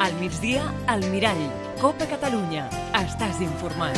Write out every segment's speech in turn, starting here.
Al migdia, al Mirall. Copa Catalunya. Estàs informat.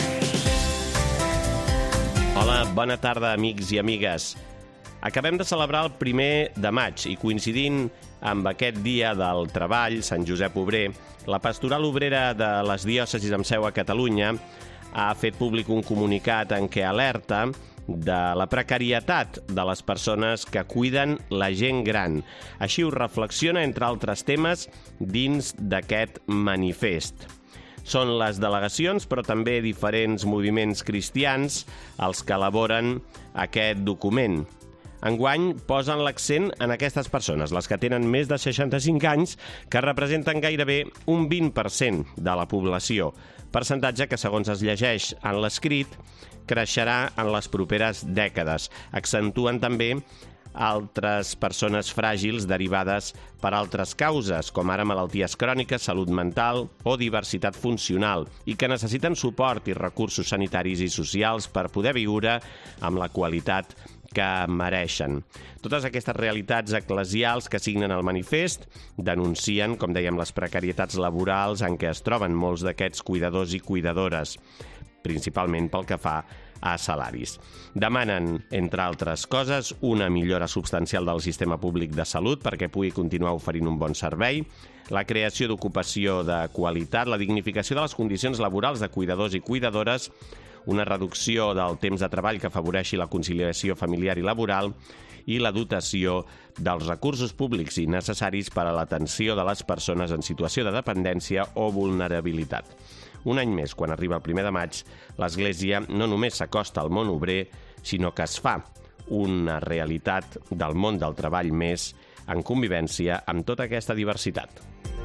Hola, bona tarda, amics i amigues. Acabem de celebrar el 1 de maig i coincidint amb aquest dia del treball, Sant Josep Obrer, la Pastoral Obrera de les Diòcesis amb seu a Catalunya ha fet públic un comunicat en què alerta de la precarietat de les persones que cuiden la gent gran. Així ho reflexiona, entre altres temes, dins d'aquest manifest. Són les delegacions, però també diferents moviments cristians els que elaboren aquest document. Enguany posen l'accent en aquestes persones, les que tenen més de 65 anys, que representen gairebé un 20% de la població, percentatge que, segons es llegeix en l'escrit, creixerà en les properes dècades. Accentuen també altres persones fràgils derivades per altres causes, com ara malalties cròniques, salut mental o diversitat funcional, i que necessiten suport i recursos sanitaris i socials per poder viure amb la qualitat que mereixen. Totes aquestes realitats eclesials que signen el manifest denuncien, com dèiem, les precarietats laborals en què es troben molts d'aquests cuidadors i cuidadores, principalment pel que fa a salaris. Demanen, entre altres coses, una millora substancial del sistema públic de salut perquè pugui continuar oferint un bon servei, la creació d'ocupació de qualitat, la dignificació de les condicions laborals de cuidadors i cuidadores, una reducció del temps de treball que afavoreixi la conciliació familiar i laboral i la dotació dels recursos públics i necessaris per a l'atenció de les persones en situació de dependència o vulnerabilitat. Un any més, quan arriba el 1 de maig, l'Església no només s'acosta al món obrer, sinó que es fa una realitat del món del treball més en convivència amb tota aquesta diversitat.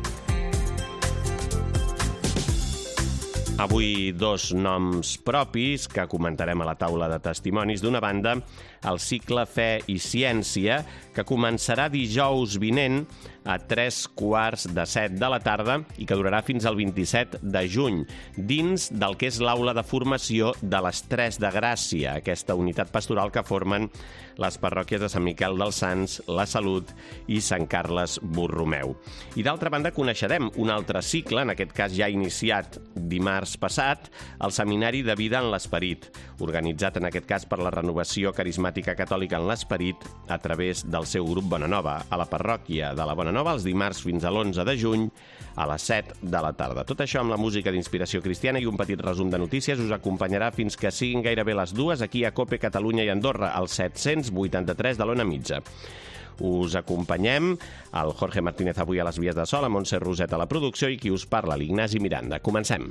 Avui dos noms propis que comentarem a la taula de testimonis. D'una banda, el cicle Fe i Ciència, que començarà dijous vinent a 3:15 de la tarda i que durarà fins al 27 de juny, dins del que és l'aula de formació de les Tres de Gràcia, aquesta unitat pastoral que formen les parròquies de Sant Miquel dels Sants, la Salut i Sant Carles Borromeu. I d'altra banda coneixerem un altre cicle, en aquest cas ja iniciat dimarts passat, el Seminari de Vida en l'Esperit, organitzat en aquest cas per la Renovació Carismàtica Catòlica en l'Esperit a través del seu grup Bonanova, a la parròquia de la Bonanova els dimarts fins a l'11 de juny a les 7 de la tarda. Tot això amb la música d'inspiració cristiana i un petit resum de notícies us acompanyarà fins que siguin gairebé les 2 aquí a Cope Catalunya i Andorra, al 783 de l'Ona Mitja. Us acompanyem el Jorge Martínez avui a les vies de so, la Montse Roset a la producció i qui us parla, l'Ignasi Miranda. Comencem.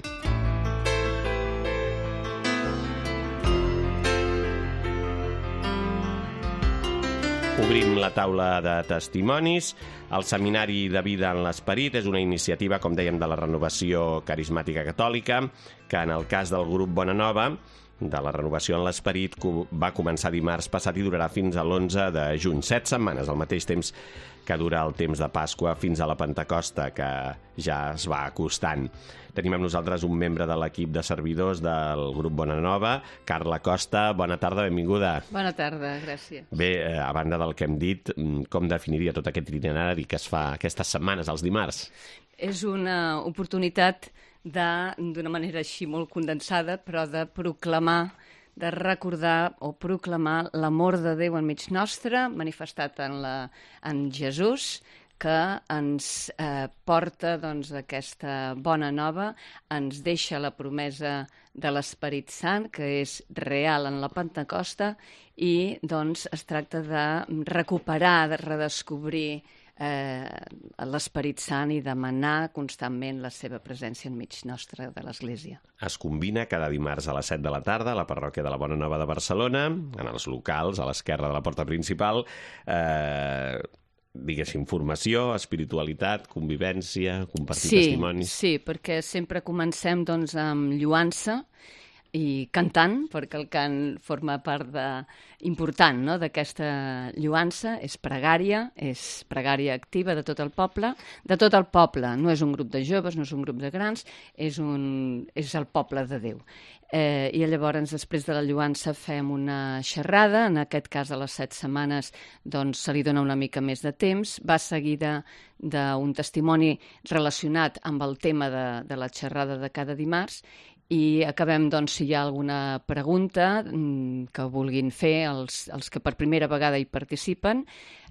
Obrim la taula de testimonis. El Seminari de Vida en l'Esperit és una iniciativa, com dèiem, de la Renovació Carismàtica Catòlica, que en el cas del grup Bonanova, de la Renovació en l'Esperit, va començar dimarts passat i durarà fins a l'11 de juny. 7 setmanes, al mateix temps que dura el temps de Pasqua fins a la Pentecosta, que ja es va acostant. Tenim amb nosaltres un membre de l'equip de servidors del grup Bonanova, Carla Costa. Bona tarda, benvinguda. Bona tarda, gràcies. Bé, a banda del que hem dit, com definiria tot aquest itinerari que es fa aquestes setmanes, els dimarts? És una oportunitat d'una manera així molt condensada, però de proclamar, de recordar o proclamar l'amor de Déu enmig nostre, manifestat en Jesús, que ens porta aquesta bona nova, ens deixa la promesa de l'Esperit Sant, que és real en la Pentecosta, i es tracta de recuperar, de redescobrir l'Esperit Sant i demanar constantment la seva presència enmig nostre de l'Església. Es combina cada dimarts a les 7 de la tarda a la parròquia de la Bonanova de Barcelona, en els locals, a l'esquerra de la porta principal, diguéssim, formació, espiritualitat, convivència, compartir testimonis. Sí, perquè sempre comencem amb lloança i cantant, perquè el cant forma part important, no?, d'aquesta lloança. És pregària activa de tot el poble. De tot el poble, no és un grup de joves, no és un grup de grans, és el poble de Déu. I llavors, després de la lloança, fem una xerrada. En aquest cas, a les 7 setmanes, doncs, se li dona una mica més de temps. Va seguida d'un testimoni relacionat amb el tema de la xerrada de cada dimarts, i acabem, doncs, si hi ha alguna pregunta que vulguin fer els que per primera vegada hi participen.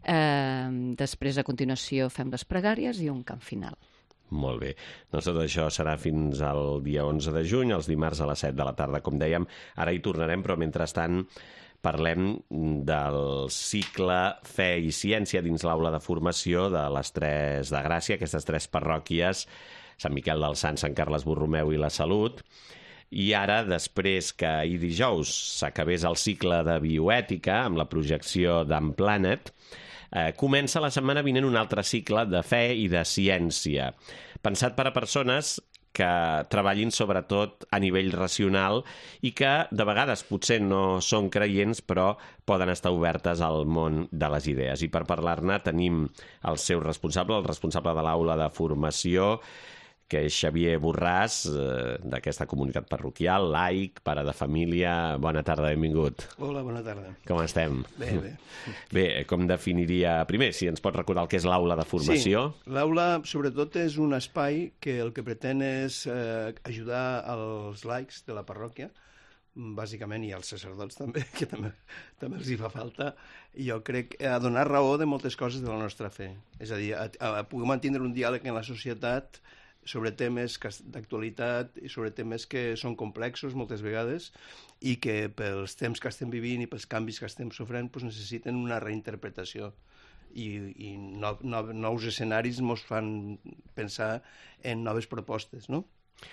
Després, a continuació, fem les pregàries i un cant final. Molt bé. Doncs tot això serà fins al dia 11 de juny, els dimarts a les 7 de la tarda, com dèiem. Ara hi tornarem, però mentrestant parlem del cicle Fe i Ciència dins l'aula de formació de les Tres de Gràcia, aquestes 3 parròquies, Sant Miquel dels Sants, Sant Carles Borromeu i la Salut. I ara, després que ahir dijous s'acabés el cicle de bioètica amb la projecció d'Unplanet, comença la setmana vinent un altre cicle de fe i de ciència, pensat per a persones que treballin sobretot a nivell racional i que de vegades potser no són creients però poden estar obertes al món de les idees. I per parlar-ne tenim el seu responsable, el responsable de l'aula de formació, que és Xavier Borràs, d'aquesta comunitat parroquial, laic, pare de família. Bona tarda, benvingut. Hola, bona tarda. Com estem? Bé, bé. Bé, com definiria... Primer, si ens pot recordar el que és l'aula de formació. Sí, l'aula, sobretot, és un espai que el que pretén és ajudar els laics de la parròquia, bàsicament, i als sacerdots també, que també els hi fa falta, i jo crec a donar raó de moltes coses de la nostra fe. És a dir, a poder mantenir un diàleg en la societat sobre temes d'actualitat i sobre temes que són complexos moltes vegades i que pels temps que estem vivint i pels canvis que estem sofrent doncs necessiten una reinterpretació i nous escenaris ens fan pensar en noves propostes, no?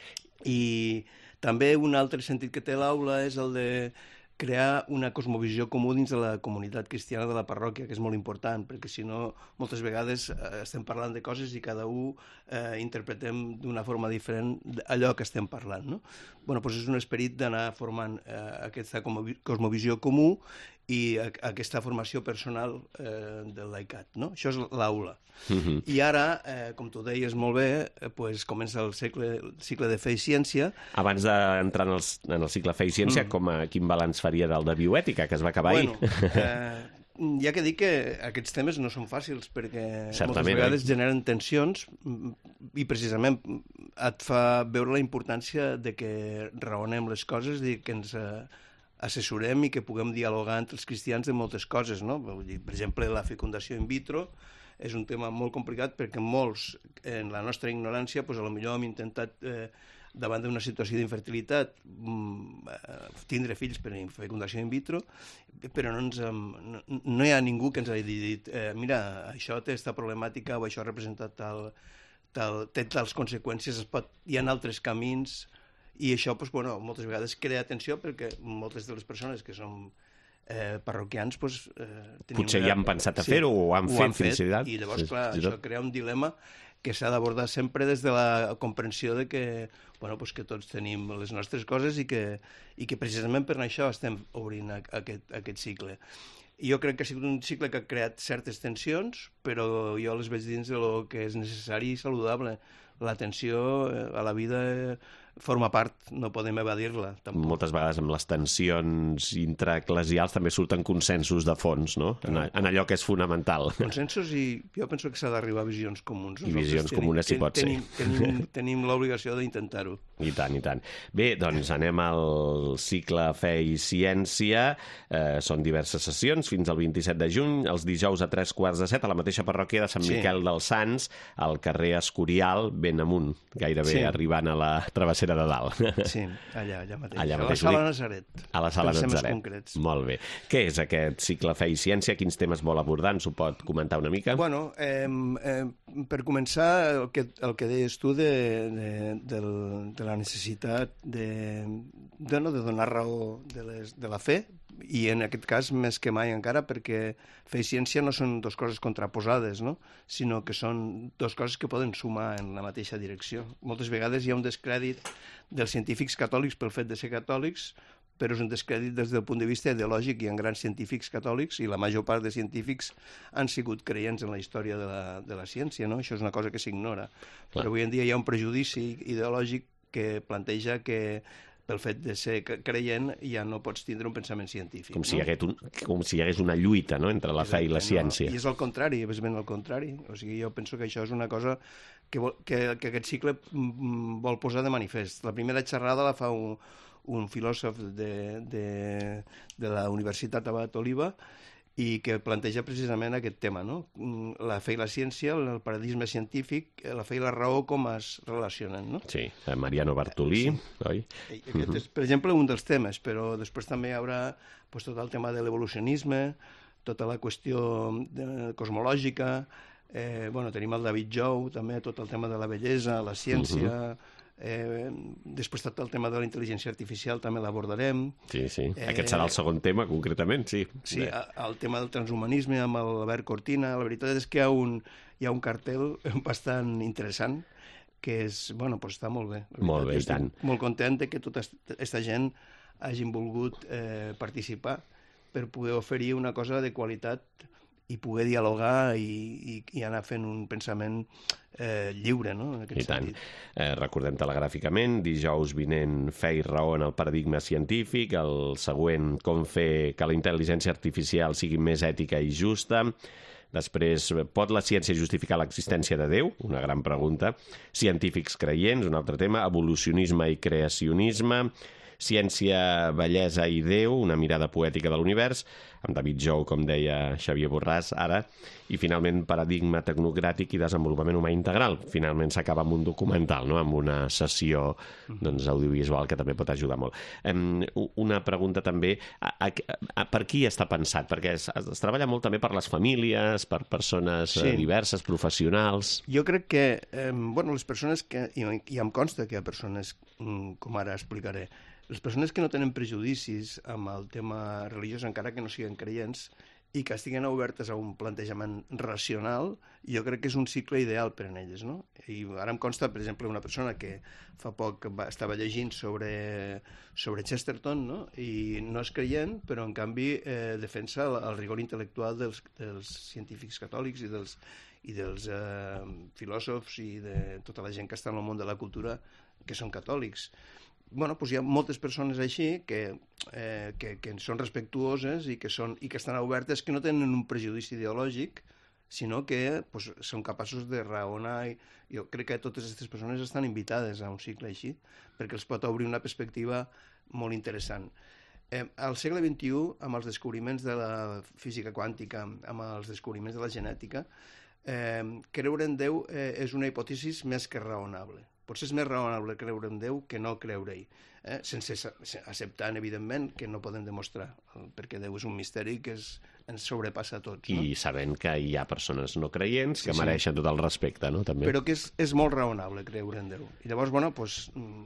I també un altre sentit que té l'aula és el de crear una cosmovisió comú dins de la comunitat cristiana de la parròquia, que és molt important, perquè si no, moltes vegades estem parlant de coses i cada un interpretem d'una forma diferent allò que estem parlant, no? Doncs és un esperit d'anar formant aquesta cosmovisió comú i aquesta formació personal del laicat, no? Això és l'aula. I ara, com tu deies molt bé, comença el cicle de Fe i Ciència. Abans d'entrar en el cicle Fe i Ciència, quin balanç faria del de bioètica, que es va acabar ahir? Hi ha que dir que aquests temes no són fàcils perquè moltes vegades generen tensions i precisament et fa veure la importància de que raonem les coses i que ens assessorem i que puguem dialogar entre els cristians de moltes coses, no? Per exemple, la fecundació in vitro és un tema molt complicat perquè molts, en la nostra ignorància, potser hem intentat, davant d'una situació d'infertilitat, tindre fills per fecundació in vitro, però no hi ha ningú que ens hagi dit mira, això té aquesta problemàtica o això representa té tals conseqüències, hi ha altres camins. I això, moltes vegades crea tensió perquè moltes de les persones que són parroquians... Potser ja han pensat a fer-ho o han fet, fins i tot. I llavors, clar, això crea un dilema que s'ha d'abordar sempre des de la comprensió de que tots tenim les nostres coses i que precisament per això estem obrint aquest cicle. Jo crec que ha sigut un cicle que ha creat certes tensions, però jo les veig dins del que és necessari i saludable. La tensió a la vida forma part, no podem evadir-la. Tampoc. Moltes vegades amb les tensions intraeclesials també surten consensos de fons, no? En allò que és fonamental. Consensos i jo penso que s'ha d'arribar a visions comuns. I visions comunes si pot ser. Tenim l'obligació d'intentar-ho. I tant, i tant. Bé, doncs anem al cicle Fe i Ciència. Són diverses sessions fins al 27 de juny, els dijous a 3:15 a la mateixa parròquia de Sant Miquel dels Sants, al carrer Escorial, ben amunt, gairebé arribant a la travessera de dalt. Sí, allà mateix. A la Sala Nazaret. A la Sala Nazaret. Molt bé. Què és aquest cicle Fe i Ciència? Quins temes vol abordar? Ens ho pot comentar una mica? Bueno, per començar, el que deies tu de la necessitat de donar raó de la fe I en aquest cas, més que mai encara, perquè fe i ciència no són dues coses contraposades, no? Sinó que són dues coses que poden sumar en la mateixa direcció. Moltes vegades hi ha un descrèdit dels científics catòlics pel fet de ser catòlics, però és un descrèdit des del punt de vista ideològic. Hi ha grans científics catòlics i la major part de científics han sigut creients en la història de la ciència, no? Això és una cosa que s'ignora. Però avui en dia hi ha un prejudici ideològic que planteja que pel fet de ser creient ja no pots tindre un pensament científic. Com si hi hagués una lluita, no?, entre la fe i la ciència. I és el contrari, és ben el contrari. O sigui, jo penso que això és una cosa que aquest cicle vol posar de manifest. La primera xerrada la fa un filòsof de la Universitat Abat Oliva i que planteja precisament aquest tema, no? La fe i la ciència, el paradigma científic, la fe i la raó, com es relacionen, no? Sí, Mariano Bartolí, oi? Aquest és, per exemple, un dels temes, però després també hi haurà tot el tema de l'evolucionisme, tota la qüestió cosmològica, tenim el David Jou, també tot el tema de la bellesa, la ciència... Després tot el tema de la intel·ligència artificial també l'abordarem. Sí. Aquest serà el segon tema, concretament, sí. Sí, el tema del transhumanisme amb l'Albert Cortina. La veritat és que hi ha un cartel bastant interessant que està molt bé. Molt bé, i tant. Estic molt content que tota aquesta gent hagin volgut participar per poder oferir una cosa de qualitat i poder dialogar i anar fent un pensament lliure, no?, en aquest sentit. Recordem telegràficament, dijous vinent Fe i raó en el paradigma científic, el següent, com fer que la intel·ligència artificial sigui més ètica i justa. Després, pot la ciència justificar l'existència de Déu? Una gran pregunta. Científics creients, un altre tema. Evolucionisme i creacionisme. Ciència, bellesa i Déu, una mirada poètica de l'univers, amb David Jou, com deia Xavier Borràs, ara, i finalment paradigma tecnocràtic i desenvolupament humà integral. Finalment s'acaba amb un documental, no?, amb una sessió audiovisual que també pot ajudar molt. Una pregunta també, per qui està pensat? Perquè es treballa molt també per les famílies, per persones diverses, professionals... Jo crec que, les persones que... I em consta que hi ha persones, com ara explicaré, les persones que no tenen prejudicis amb el tema religiós, encara que no siguin creients, i que estiguen obertes a un plantejament racional, jo crec que és un cicle ideal per a elles, no? I ara em consta, per exemple, una persona que fa poc estava llegint sobre Chesterton, no?, i no és creient, però en canvi defensa el rigor intel·lectual dels científics catòlics i dels filòsofs i de tota la gent que està en el món de la cultura que són catòlics. Hi ha moltes persones així que són respectuoses i que estan obertes, que no tenen un prejudici ideològic, sinó que són capaços de raonar. Jo crec que totes aquestes persones estan invitades a un cicle així, perquè els pot obrir una perspectiva molt interessant. Al segle XXI, amb els descobriments de la física quàntica, amb els descobriments de la genètica, creure en Déu és una hipòtesi més que raonable. Potser és més raonable creure en Déu que no creure-hi, sense acceptant, evidentment, que no podem demostrar, perquè Déu és un misteri que ens sobrepassa a tots. No? I sabent que hi ha persones no creients que mereixen tot el respecte, no?, també. Però que és molt raonable creure en Déu. I llavors,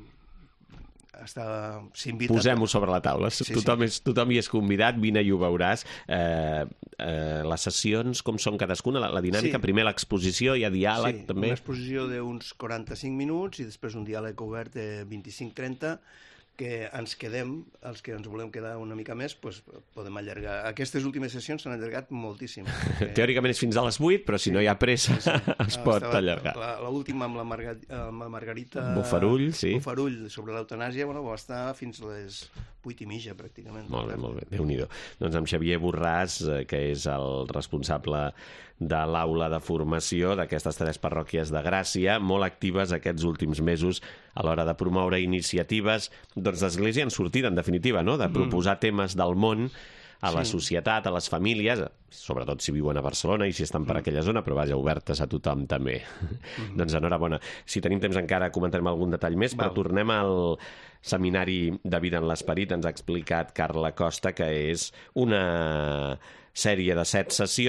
s'invita... Posem-ho sobre la taula. Tothom hi és convidat, vine i ho veuràs. Les sessions, com són cadascuna? La dinàmica, primer l'exposició, hi ha diàleg, també? Sí, una exposició d'uns 45 minuts i després un diàleg obert de 25-30, que ens quedem, els que ens volem quedar una mica més, podem allargar. Aquestes últimes sessions s'han allargat moltíssim. Teòricament és fins a les 8, però si no hi ha pressa es pot allargar. L'última amb la Margarita Bofarull, Bofarull, sobre l'eutanàsia, va estar fins a les 8:30, pràcticament. Molt bé, Déu-n'hi-do. Doncs amb Xavier Borràs, que és el responsable de l'aula de formació d'aquestes 3 parròquies de Gràcia, molt actives aquests últims mesos a l'hora de promoure iniciatives d'Església en sortida, en definitiva, no?, de proposar temes del món a la societat, a les famílies, sobretot si viuen a Barcelona i si estan per aquella zona, però vaja, obertes a tothom també. Doncs enhorabona. Si tenim temps encara comentarem algun detall més, però tornem al Seminari de Vida en l'Esperit. Ens ha explicat Carla Costa que és una sèrie de 7 sessions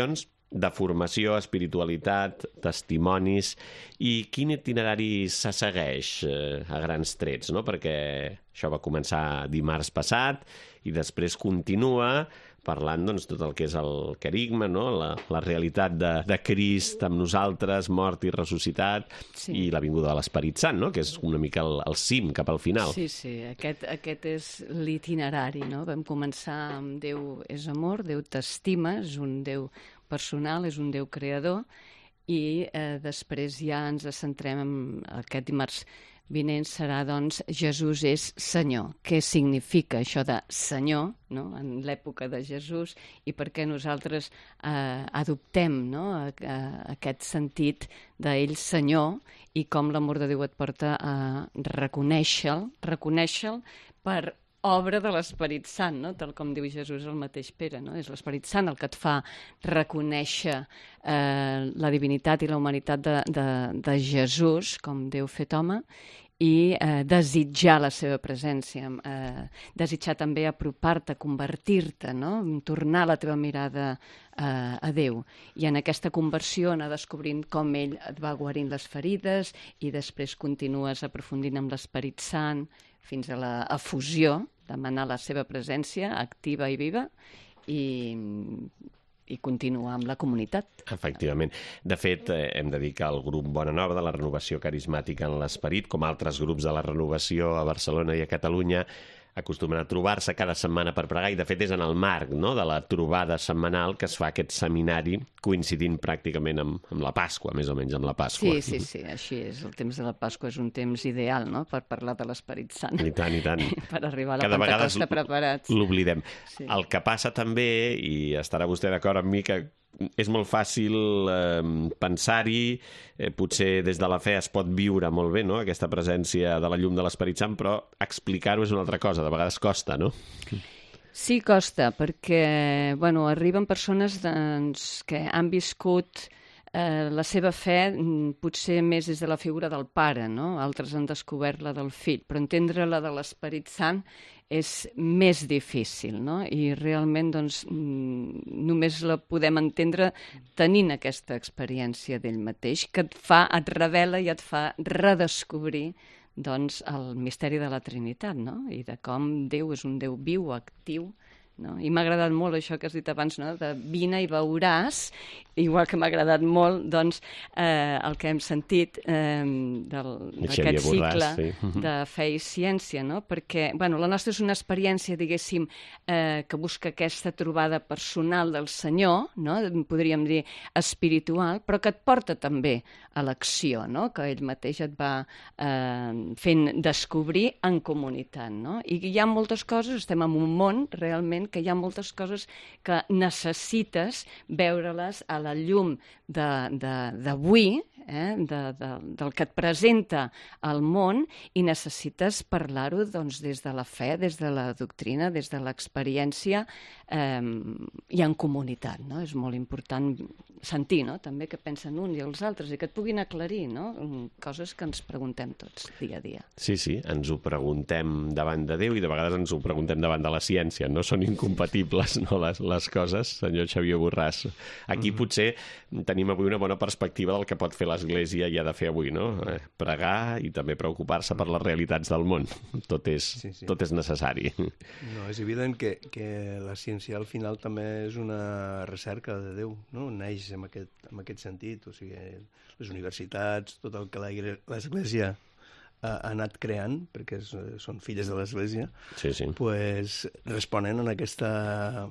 de formació, espiritualitat, testimonis, i quin itinerari se segueix a grans trets, no? Perquè això va començar dimarts passat i després continua parlant doncs, tot el que és el querigma, no? La realitat de Crist amb nosaltres, mort i ressuscitat, Sí. i la vinguda de l'Esperit Sant, no? Que és una mica el cim cap al final. Sí, sí, aquest és l'itinerari, no? Vam començar amb Déu és amor, Déu t'estima, és un Déu personal, és un Déu creador, i després ja ens centrem en aquest dimarts vinent serà, doncs, Jesús és Senyor. Què significa això de Senyor, no?, en l'època de Jesús, i per què nosaltres adoptem, no?, aquest sentit d'ell Senyor, i com l'amor de Déu et porta a reconèixer-lo per obra de l'Esperit Sant, no? Tal com diu Jesús el mateix Pere, no? És l'Esperit Sant el que et fa reconèixer la divinitat i la humanitat de Jesús com Déu fet home, i desitjar la seva presència, desitjar també apropar-te, convertir-te, no? Tornar la teva mirada a Déu. I en aquesta conversió anar descobrint com ell et va guarint les ferides, i després continues aprofundint amb l'Esperit Sant fins a la efusió, demanar la seva presència activa i viva, i continuar amb la comunitat. Efectivament. De fet, hem de dir que el grup Bona Nova de la Renovació Carismàtica en l'Esperit, com altres grups de la Renovació a Barcelona i a Catalunya, acostumen a trobar-se cada setmana per pregar, i de fet és en el marc, no?, de la trobada setmanal que es fa aquest seminari, coincidint pràcticament amb la Pasqua, més o menys amb la Pasqua. Sí, així és. El temps de la Pasqua és un temps ideal, no?, per parlar de l'Esperit Sant. I tant, i tant. Per arribar a la Pentecosta preparats. L'oblidem. Sí. El que passa també, i estarà vostè d'acord amb mi, que és molt fàcil pensar-hi, potser des de la fe es pot viure molt bé, no?, aquesta presència de la llum de l'Esperit Sant, però explicar-ho és una altra cosa, de vegades costa, no? Sí, costa, perquè arriben persones que han viscut la seva fe potser més des de la figura del pare, no? Altres han descobert la del fill, però entendre la de l'Esperit Sant és més difícil, no? I realment només la podem entendre tenint aquesta experiència d'ell mateix, que et revela i et fa redescobrir el misteri de la Trinitat, no? I de com Déu és un Déu viu, actiu, no? I m'ha agradat molt això que has dit abans, no?, de vine i veuràs, igual que m'ha agradat molt el que hem sentit d'aquest cicle de fe i ciència, no? Perquè la nostra és una experiència, diguéssim, que busca aquesta trobada personal del Senyor, no?, podríem dir espiritual, però que et porta també a l'acció, no?, que ell mateix et va fent descobrir en comunitat, no? I hi ha moltes coses, estem en un món realment que hi ha moltes coses que necessites veure-les a la llum d'avui, del que et presenta el món, i necessites parlar-ho des de la fe, des de la doctrina, des de l'experiència, i en comunitat, no? És molt important sentir, no?, també què pensen uns i els altres, i que et puguin aclarir, no?, coses que ens preguntem tots dia a dia. Sí, ens ho preguntem davant de Déu i de vegades ens ho preguntem davant de la ciència. No són incompatibles, no, les coses, senyor Xavier Borràs. Aquí potser tenim avui una bona perspectiva del que pot fer l'Església i ha de fer avui, no? Pregar i també preocupar-se per les realitats del món. Tot és necessari. No, és evident que la ciència al final també és una recerca de Déu, no? Neix en aquest sentit, o sigui, les universitats, tot el que l'Església ha anat creant, perquè són filles de l'Església, pues responen a aquesta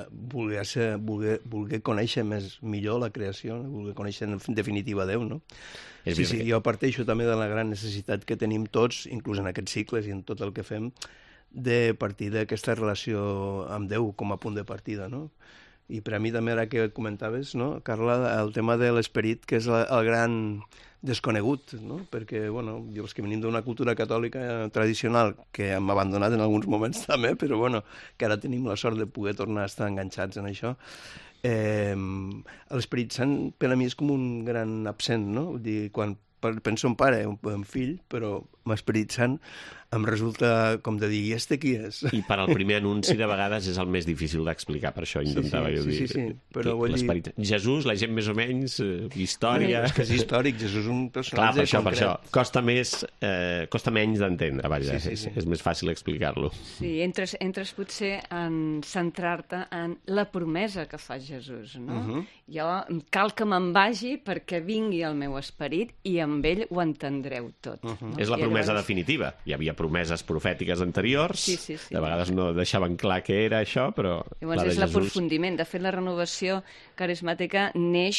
voler conèixer millor la creació, voler conèixer en definitiva Déu, no? Sí, jo parteixo també de la gran necessitat que tenim tots, inclús en aquests cicles i en tot el que fem, de partir d'aquesta relació amb Déu com a punt de partida, no? I per a mi també, ara que comentaves, no, Carla, el tema de l'esperit, que és el gran desconegut, no? Perquè, jo els que venim d'una cultura catòlica tradicional, que hem abandonat en alguns moments també, però que ara tenim la sort de poder tornar a estar enganxats en això, l'Esperit Sant per a mi és com un gran absent, no? Vull dir, quan penso en pare, en fill, però amb Esperit Sant em resulta com de dir, i este qui és? I per al primer anunci, de vegades, és el més difícil d'explicar, per això intentava jo dir. Sí, però vull dir... Jesús, la gent més o menys, història... És que és històric, Jesús és un personatge per això. Costa menys d'entendre, vaja, és més fàcil explicar-lo. Sí, entres potser en centrar-te en la promesa que fa Jesús, no? Jo cal que me'n vagi perquè vingui el meu esperit i amb ell ho entendreu tot. És la promesa definitiva. Hi havia promeses profètiques anteriors, de vegades no deixaven clar què era això, però... Llavors és l'aprofundiment. De fet, la renovació carismàtica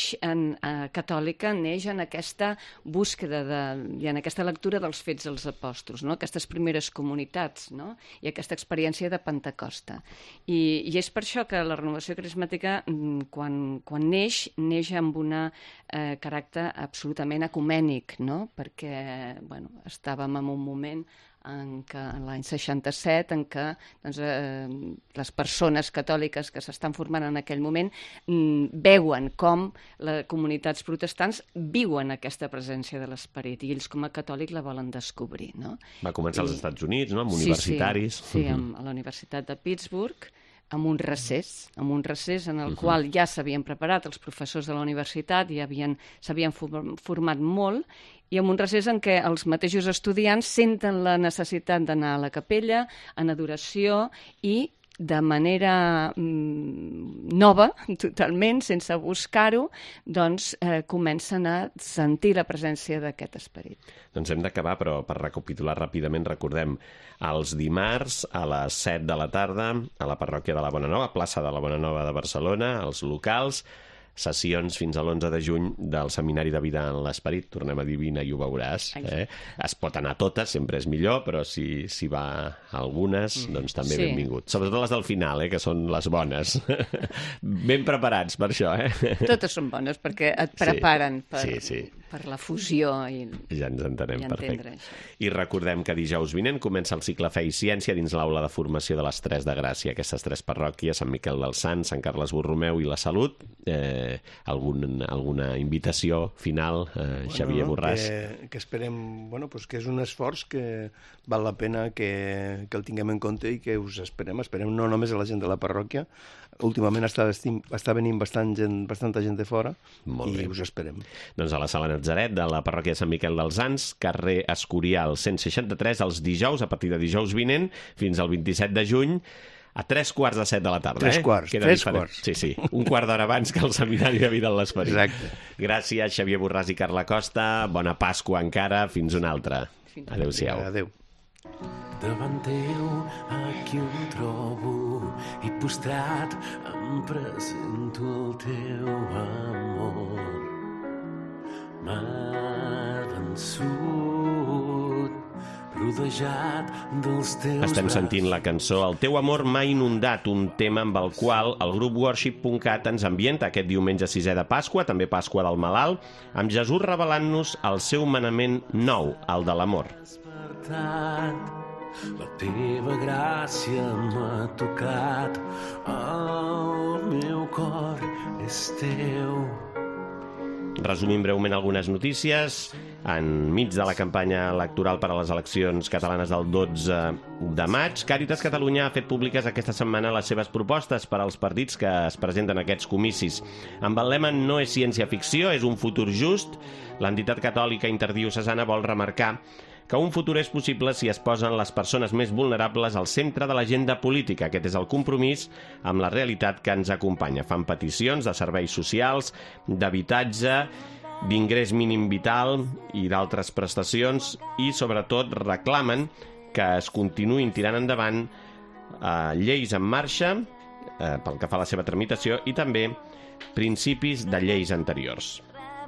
catòlica neix en aquesta búsqueda i en aquesta lectura dels fets dels apòstols, no? Aquestes primeres comunitats, no? I aquesta experiència de Pentecosta. I és per això que la renovació carismàtica, quan neix amb un caràcter absolutament ecumènic, no? Perquè estàvem en un moment en l'any 67, en què les persones catòliques que s'estan formant en aquell moment veuen com les comunitats protestants viuen aquesta presència de l'esperit, i ells com a catòlics la volen descobrir, no? Va començar als Estats Units, no?, amb universitaris. Sí, a la Universitat de Pittsburgh, amb un recés en el qual ja s'havien preparat els professors de la universitat, ja s'havien format molt, i amb un recés en què els mateixos estudiants senten la necessitat d'anar a la capella, en adoració, i de manera nova, totalment, sense buscar-ho, doncs comencen a sentir la presència d'aquest esperit. Doncs hem d'acabar, però per recapitular ràpidament, recordem, els dimarts a les 7 de la tarda a la parròquia de la Bonanova, plaça de la Bonanova de Barcelona, els locals, sessions fins a l'11 de juny del Seminari de Vida en l'Esperit. Tornem a dir vine i ho veuràs. Es pot anar a totes, sempre és millor, però si va a algunes, doncs també benvingut. Sobretot les del final, que són les bones. Ben preparats per això, Totes són bones, perquè et preparen per la fusió. Ja ens entenem, perfecte. I recordem que dijous vinent comença el cicle Fe i Ciència dins l'aula de formació de les Tres de Gràcia, aquestes tres parròquies, Sant Miquel dels Sants, Sant Carles Borromeu i la Salut. Alguna invitació final, Xavier Borràs? Que esperem, que és un esforç que val la pena que el tinguem en compte i que us esperem no només a la gent de la parròquia. Últimament està venint bastanta gent de fora i us esperem. Doncs a la Sala Natzaret de la parròquia de Sant Miquel dels Sants, carrer Escorial 163, els dijous, a partir de dijous vinent, fins al 27 de juny, a 3:45 de la tarda. 3:15. Sí, un quart d'hora abans que el Seminari de Vida en l'Esperit. Exacte. Gràcies, Xavier Borràs i Carla Costa. Bona Pasqua encara. Fins una altra. Adéu-siau. Adéu. Davant teu aquí em trobo i postrat em presento el teu amor. M'ha vençut, rodejat dels teus Estem sentint la cançó El teu amor m'ha inundat, un tema amb el qual el grup Worship.cat ens ambienta aquest diumenge 6è de Pasqua, també Pasqua del Malalt, amb Jesús revelant-nos el seu manament nou, el de l'amor. La teva gràcia m'ha tocat, el meu cor és teu. Resumim breument algunes notícies. Enmig de la campanya electoral per a les eleccions catalanes del 12 de maig, Càritas Catalunya ha fet públiques aquesta setmana les seves propostes per als partits que es presenten a aquests comicis. Amb el lema No és ciència-ficció, és un futur just, l'entitat catòlica interdiocesana vol remarcar que un futur és possible si es posen les persones més vulnerables al centre de l'agenda política. Aquest és el compromís amb la realitat que ens acompanya. Fan peticions de serveis socials, d'habitatge, d'ingrés mínim vital i d'altres prestacions i, sobretot, reclamen que es continuïn tirant endavant lleis en marxa pel que fa a la seva tramitació i també principis de lleis anteriors.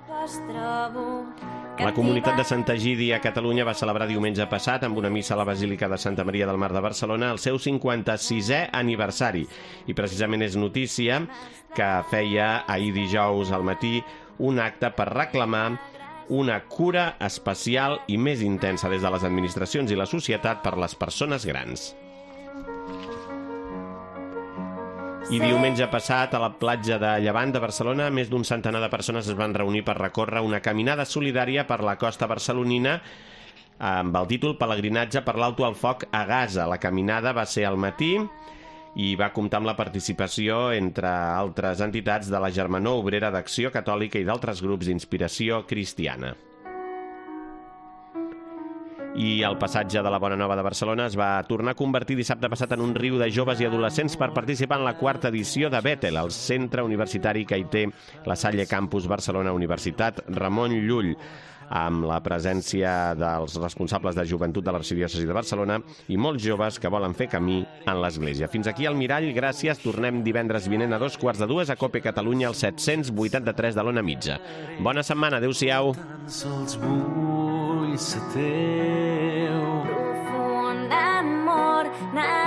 La comunitat de Santa Egídia a Catalunya va celebrar diumenge passat amb una missa a la Basílica de Santa Maria del Mar de Barcelona el seu 56è aniversari. I precisament és notícia que feia ahir dijous al matí un acte per reclamar una cura especial i més intensa des de les administracions i la societat per les persones grans. I diumenge passat, a la platja de Llevant de Barcelona, més d'un centenar de persones es van reunir per recórrer una caminada solidària per la costa barcelonina amb el títol Pelegrinatge per l'Alto al Foc a Gaza. La caminada va ser al matí i va comptar amb la participació, entre altres entitats, de la Germanor Obrera d'Acció Catòlica i d'altres grups d'inspiració cristiana. I el passatge de la Bona Nova de Barcelona es va tornar a convertir dissabte passat en un riu de joves i adolescents per participar en la 4ª edició de Bethel, el centre universitari que hi té la Salle Campus Barcelona Universitat Ramon Llull, amb la presència dels responsables de joventut de l'Arxidiòcesi de Barcelona i molts joves que volen fer camí en l'Església. Fins aquí el Mirall, gràcies. Tornem divendres vinent a 2:45 a Cope Catalunya, al 783 de l'Ona Mitja. Bona setmana, adéu-siau. Tan sols vull ser teu. Profund amor,